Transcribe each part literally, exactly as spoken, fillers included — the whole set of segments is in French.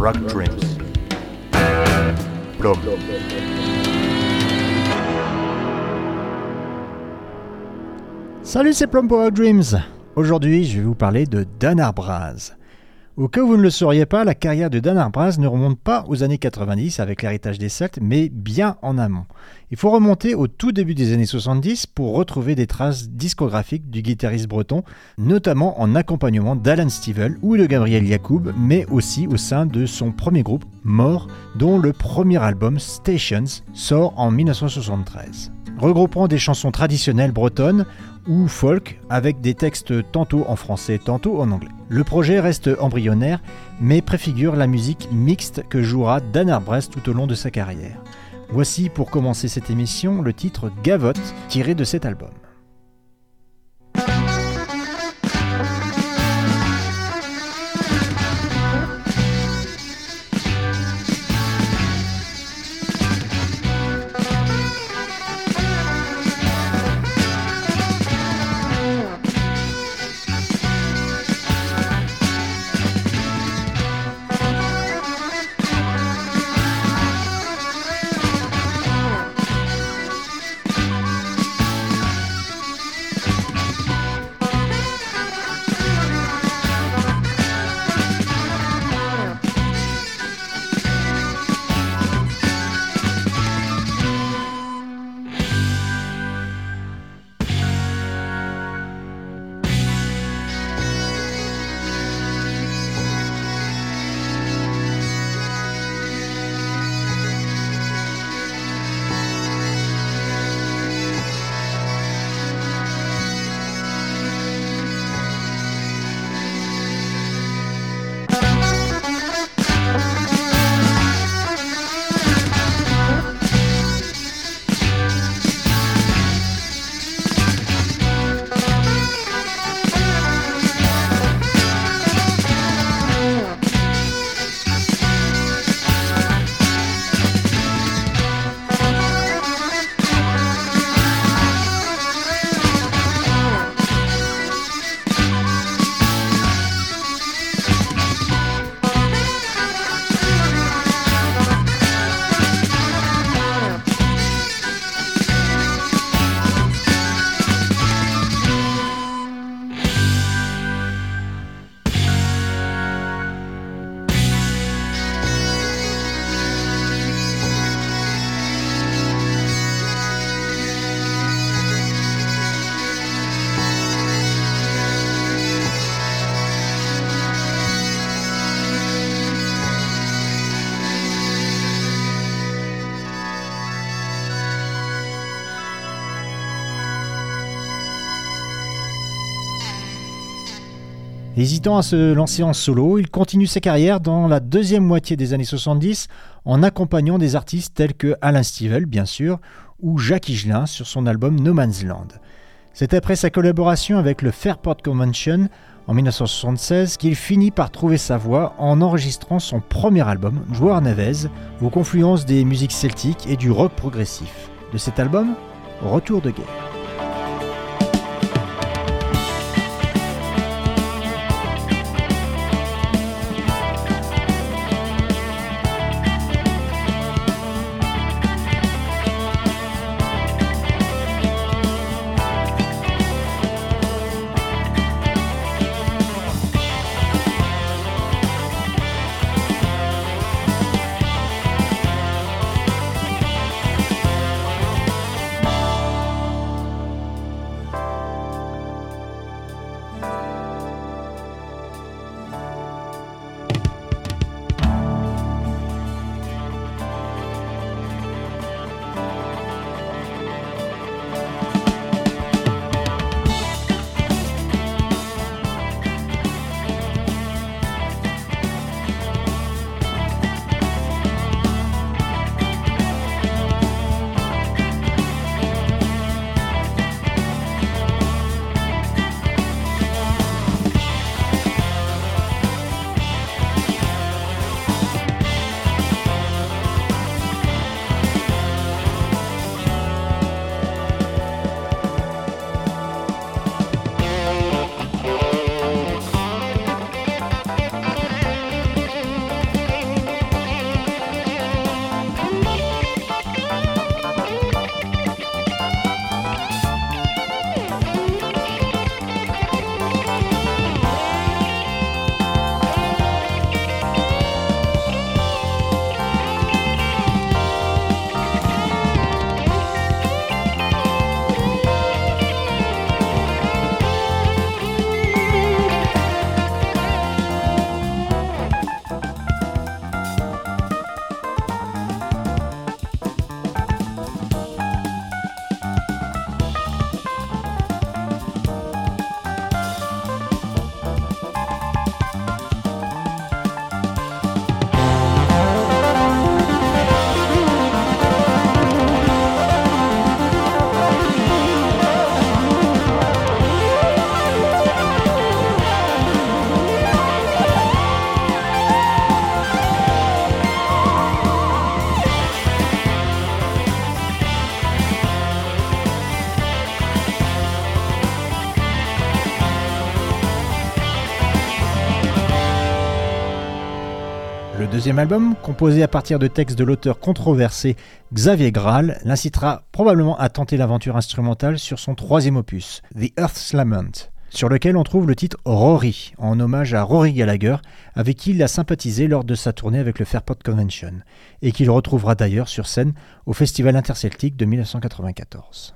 Rock Dreams. Plum. Salut, c'est Plum pour Rock Dreams. Aujourd'hui, je vais vous parler de Dan Ar-Braz. Au cas où vous ne le sauriez pas, la carrière de Dan Ar-Braz ne remonte pas aux années quatre-vingt-dix avec l'héritage des Celtes, mais bien en amont. Il faut remonter au tout début des années soixante-dix pour retrouver des traces discographiques du guitariste breton, notamment en accompagnement d'Alan Stivell ou de Gabriel Yacoub, mais aussi au sein de son premier groupe, More, dont le premier album, Stations, sort en dix-neuf cent soixante-treize. Regroupant des chansons traditionnelles bretonnes ou folk avec des textes tantôt en français, tantôt en anglais. Le projet reste embryonnaire, mais préfigure la musique mixte que jouera Dan Ar-Braz tout au long de sa carrière. Voici pour commencer cette émission le titre Gavotte tiré de cet album. Hésitant à se lancer en solo, il continue sa carrière dans la deuxième moitié des années soixante-dix en accompagnant des artistes tels que Alan Stivell, bien sûr, ou Jacques Higelin sur son album No Man's Land. C'est après sa collaboration avec le Fairport Convention en dix-neuf cent soixante-seize qu'il finit par trouver sa voie en enregistrant son premier album, Joueur Navez, aux confluences des musiques celtiques et du rock progressif. De cet album, Retour de guerre. Le deuxième album, composé à partir de textes de l'auteur controversé Xavier Graal, l'incitera probablement à tenter l'aventure instrumentale sur son troisième opus, The Earth's Lament, sur lequel on trouve le titre Rory, en hommage à Rory Gallagher, avec qui il a sympathisé lors de sa tournée avec le Fairport Convention, et qu'il retrouvera d'ailleurs sur scène au Festival interceltique de dix-neuf cent quatre-vingt-quatorze.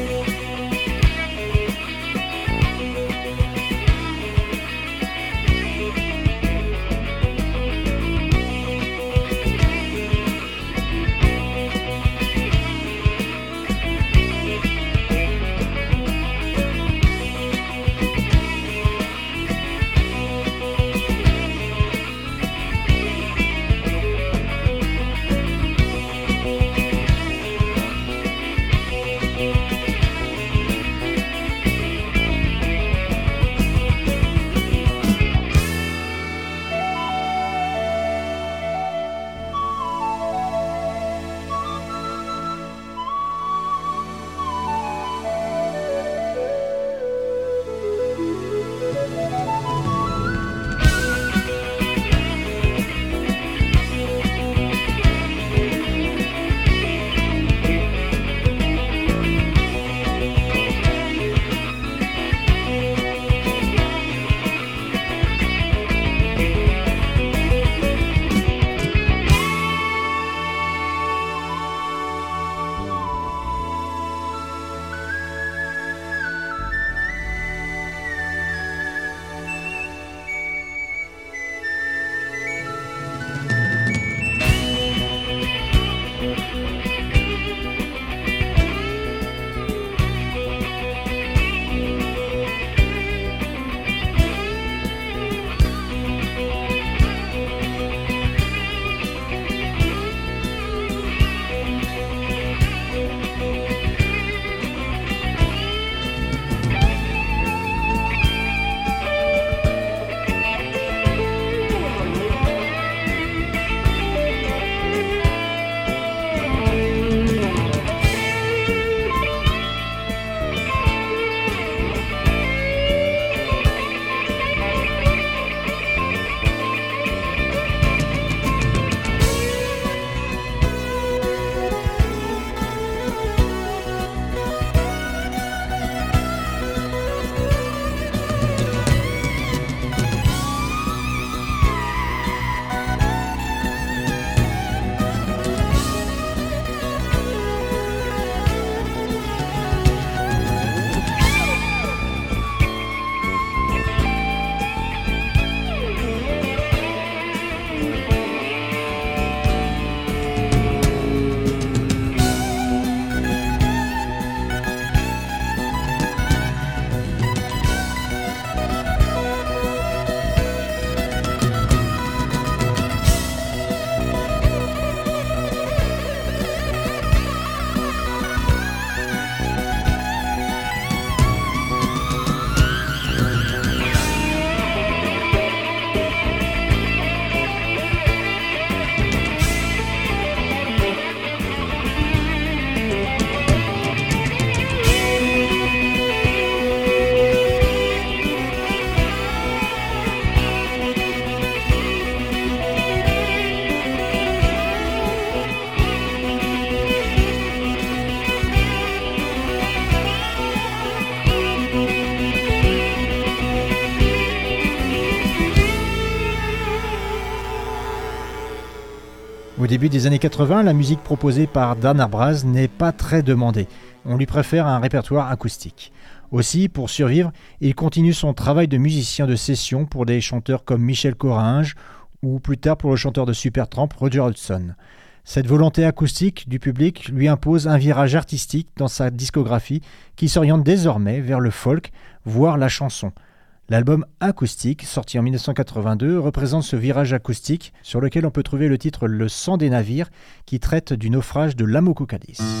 Au début des années quatre-vingts, la musique proposée par Dan Ar-Braz n'est pas très demandée. On lui préfère un répertoire acoustique. Aussi, pour survivre, il continue son travail de musicien de session pour des chanteurs comme Michel Coringe ou plus tard pour le chanteur de Supertramp Roger Hodgson. Cette volonté acoustique du public lui impose un virage artistique dans sa discographie qui s'oriente désormais vers le folk, voire la chanson. L'album Acoustique, sorti en dix-neuf cent quatre-vingt-deux, représente ce virage acoustique sur lequel on peut trouver le titre Le sang des navires qui traite du naufrage de l'Amoco Cadiz.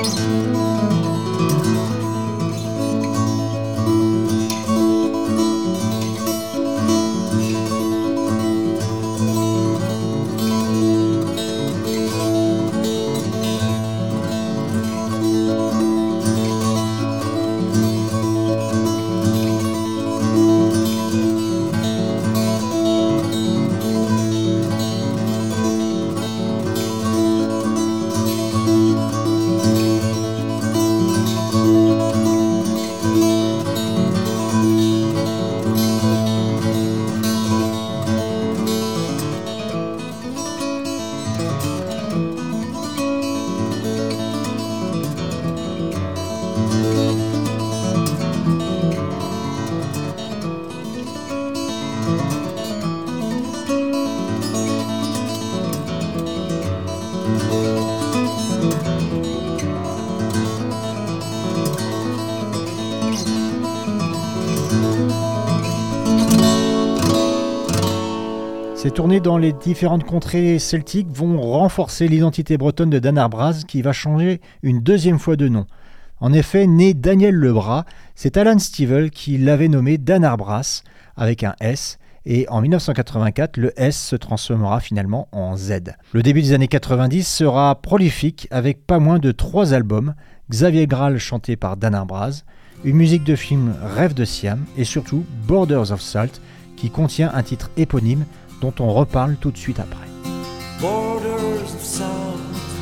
Ces tournées dans les différentes contrées celtiques vont renforcer l'identité bretonne de Dan Ar Braz qui va changer une deuxième fois de nom. En effet, né Daniel Lebras, c'est Alan Stivell qui l'avait nommé Dan Ar Braz avec un S, et en dix-neuf cent quatre-vingt-quatre, le S se transformera finalement en Z. Le début des années quatre-vingt-dix sera prolifique avec pas moins de trois albums, Xavier Graal chanté par Dan Ar Braz, une musique de film Rêve de Siam et surtout Borders of Salt qui contient un titre éponyme dont on reparle tout de suite après. Borders of salt,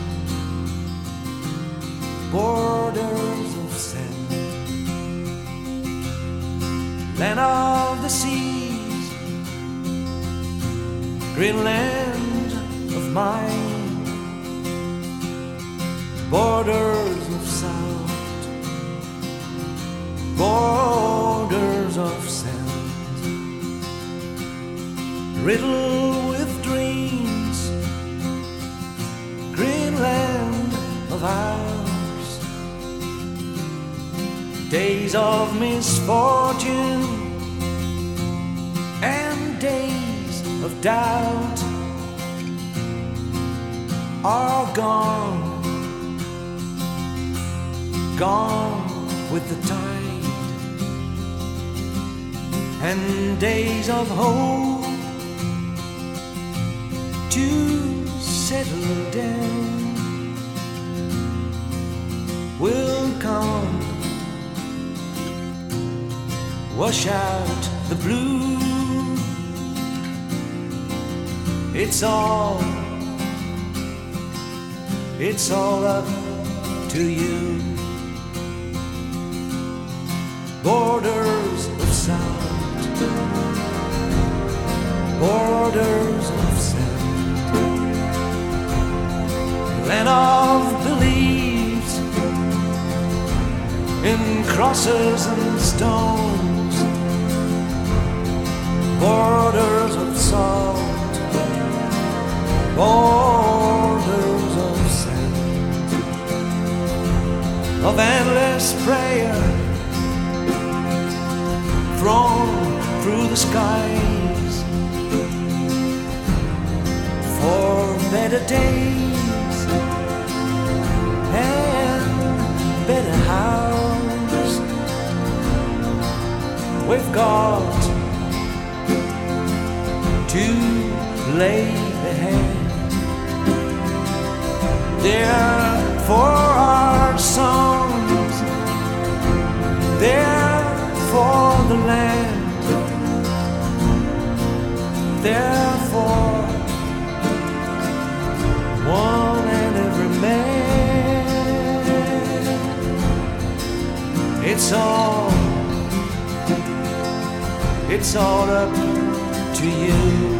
borders of sand, land of the seas, green land of mine, borders of salt, borders of sand, riddled with dreams, green land of ours, days of misfortune and days of doubt are gone, gone with the tide, and days of hope to settle down will come, wash out the blue. It's all, it's all up to you. Borders of sound, borders of sound, land of beliefs in crosses and stones, borders of salt, borders of sand, of endless prayer thrown through the skies for better days and better hours. We've got to lay ahead. They're for our songs, they're for the land, they're for one and every man. It's all, it's all up to you.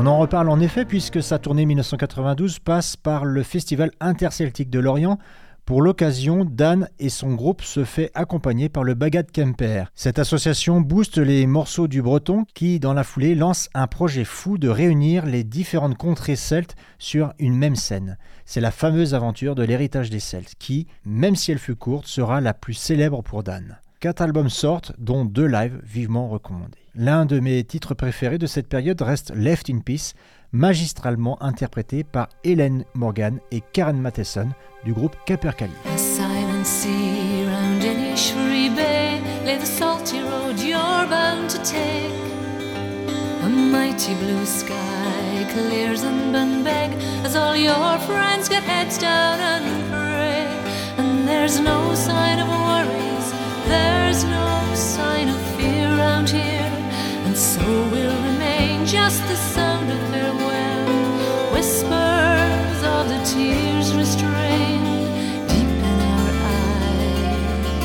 On en reparle en effet puisque sa tournée mille neuf cent quatre-vingt-douze passe par le Festival interceltique de Lorient. Pour l'occasion, Dan et son groupe se fait accompagner par le Bagad Kemper. Cette association booste les morceaux du breton qui, dans la foulée, lance un projet fou de réunir les différentes contrées celtes sur une même scène. C'est la fameuse aventure de l'héritage des Celtes qui, même si elle fut courte, sera la plus célèbre pour Dan. Quatre albums sortent, dont deux lives vivement recommandés. L'un de mes titres préférés de cette période reste Left in Peace, magistralement interprété par Helen Morgan et Karen Matheson du groupe Capercaillie. A silent sea round Inishfree Bay lay the salty road you're bound to take. A mighty blue sky clears and Bunbeg as all your friends get heads down and pray. And there's no sign of worries, there's no sign of fear round here, and so will remain just the sound of farewell, whispers of the tears restrained deep in our eyes.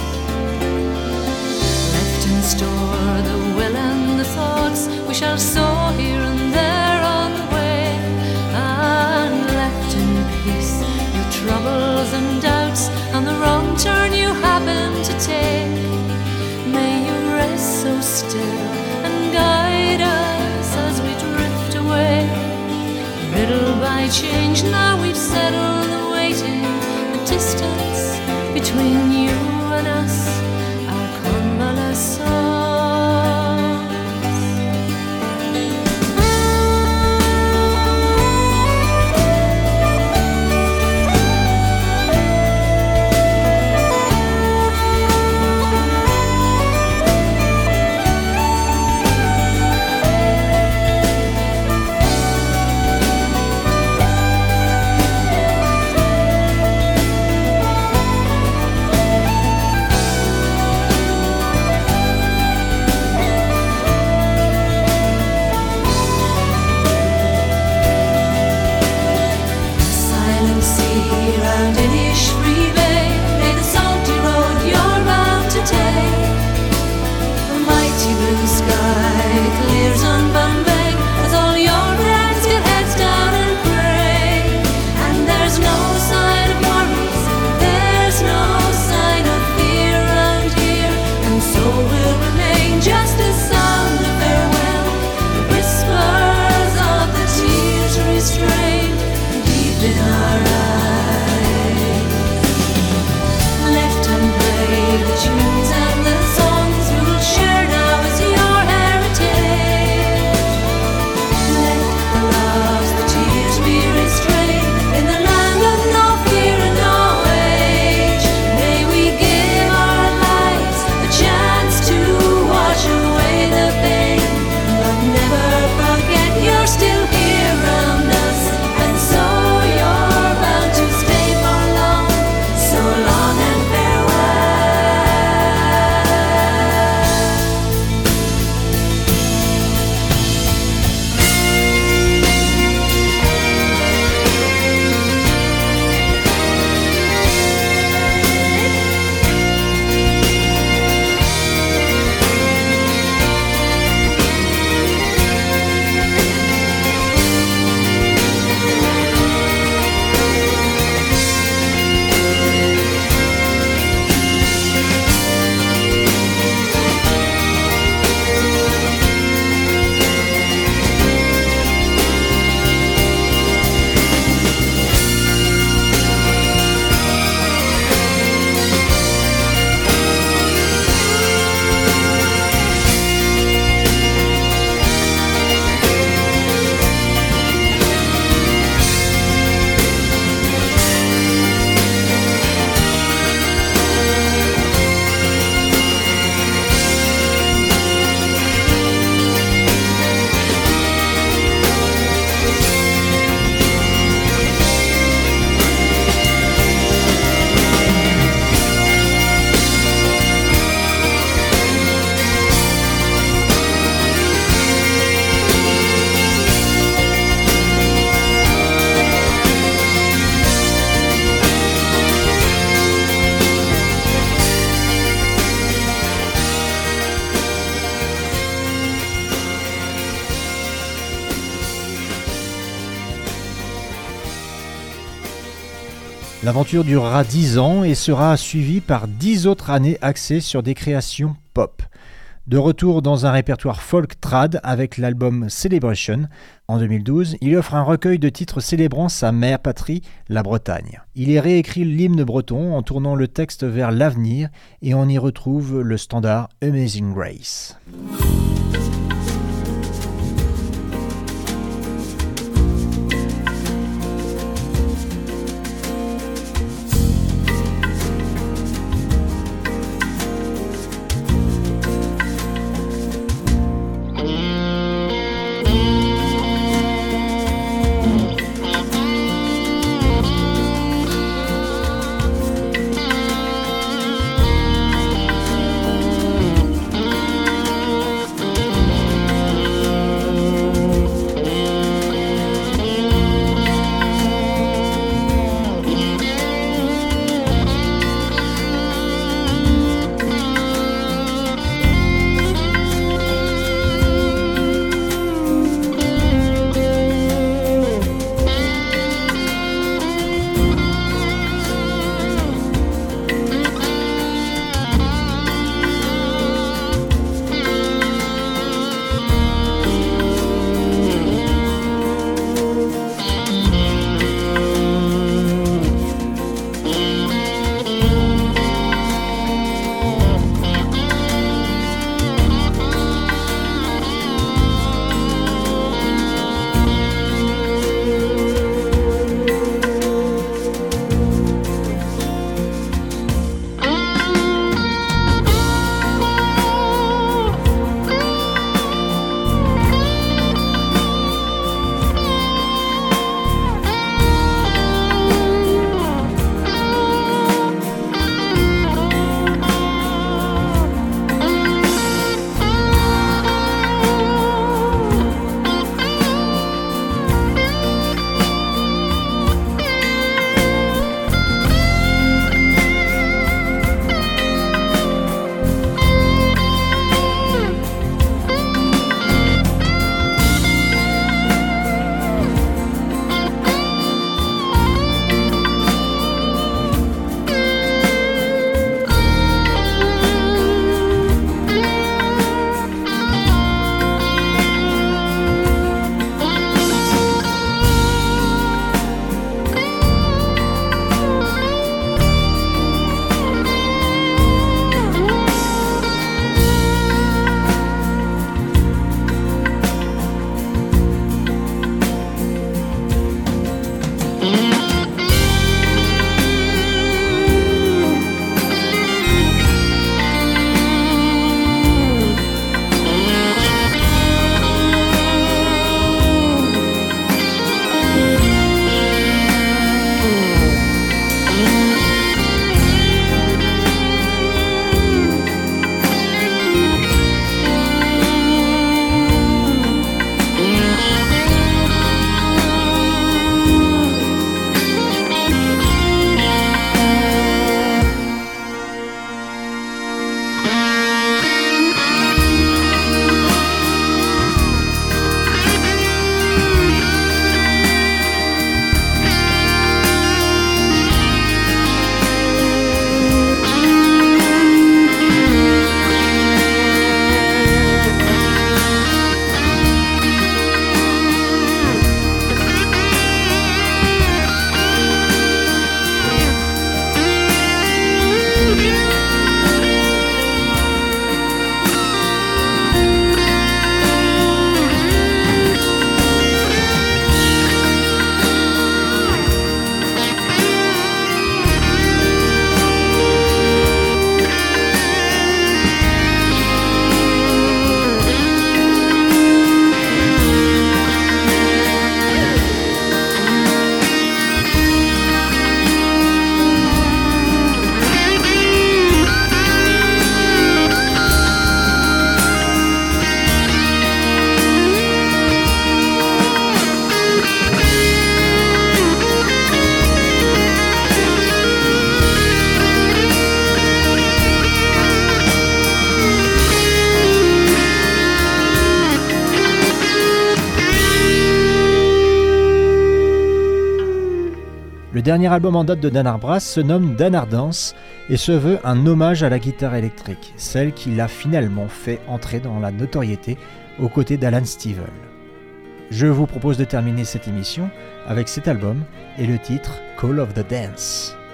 Left in store the will and the thoughts we shall sow here and there on the way, and left in peace your troubles and doubts and the wrong turn you happen to take. May you rest so still and guide us as we drift away. Riddled by change, now we've settled the waiting, the distance between you and us, our convalescence. L'aventure durera dix ans et sera suivie par dix autres années axées sur des créations pop. De retour dans un répertoire folk trad avec l'album Celebration, en deux mille douze, il offre un recueil de titres célébrant sa mère patrie, la Bretagne. Il y réécrit l'hymne breton en tournant le texte vers l'avenir et on y retrouve le standard Amazing Grace. dernier album en date de Danar Brass se nomme Danar Dance et se veut un hommage à la guitare électrique, celle qui l'a finalement fait entrer dans la notoriété aux côtés d'Alan Stivell. Je vous propose de terminer cette émission avec cet album et le titre Call of the Dance.